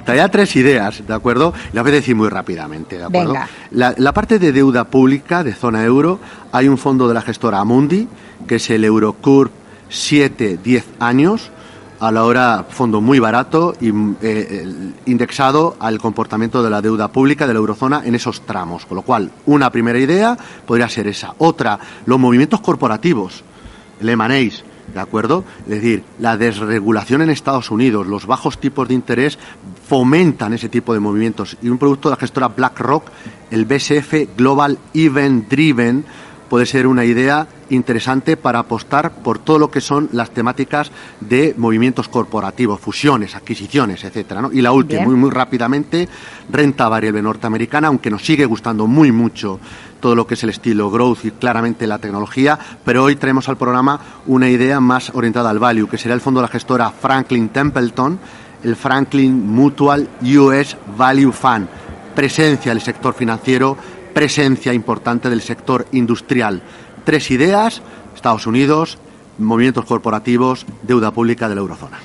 traía 3 ideas, ¿de acuerdo? Las voy a decir muy rápidamente, ¿de acuerdo? Venga. La parte de deuda pública de zona euro, hay un fondo de la gestora Amundi, que es el Eurocurve 7-10 años, a la hora fondo muy barato y indexado al comportamiento de la deuda pública de la eurozona en esos tramos. Con lo cual, una primera idea podría ser esa. Otra, los movimientos corporativos, el M&As, ¿de acuerdo? Es decir, la desregulación en Estados Unidos, los bajos tipos de interés fomentan ese tipo de movimientos. Y un producto de la gestora BlackRock, el BSF Global Event Driven, puede ser una idea interesante para apostar por todo lo que son las temáticas de movimientos corporativos, fusiones, adquisiciones, etcétera, ¿no? Y la última, muy rápidamente, renta variable norteamericana, aunque nos sigue gustando muy mucho todo lo que es el estilo growth y claramente la tecnología, pero hoy traemos al programa una idea más orientada al value, que será el fondo de la gestora Franklin Templeton, el Franklin Mutual US Value Fund. Presencia del sector financiero, presencia importante del sector industrial. 3 ideas: Estados Unidos, movimientos corporativos, deuda pública de la eurozona.